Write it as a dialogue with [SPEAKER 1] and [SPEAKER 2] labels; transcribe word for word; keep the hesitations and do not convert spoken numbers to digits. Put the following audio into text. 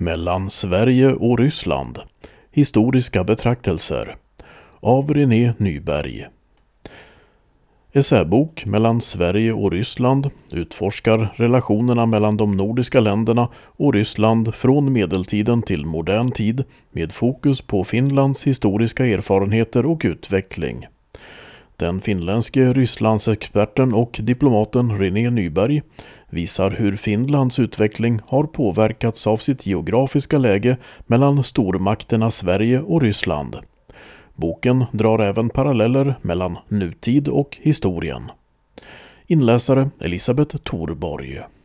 [SPEAKER 1] Mellan Sverige och Ryssland. Historiska betraktelser. Av René Nyberg. Essäbok Mellan Sverige och Ryssland utforskar relationerna mellan de nordiska länderna och Ryssland från medeltiden till modern tid med fokus på Finlands historiska erfarenheter och utveckling. Den finländske Rysslandsexperten och diplomaten René Nyberg visar hur Finlands utveckling har påverkats av sitt geografiska läge mellan stormakterna Sverige och Ryssland. Boken drar även paralleller mellan nutid och historien. Inläsare Elisabeth Thorborg.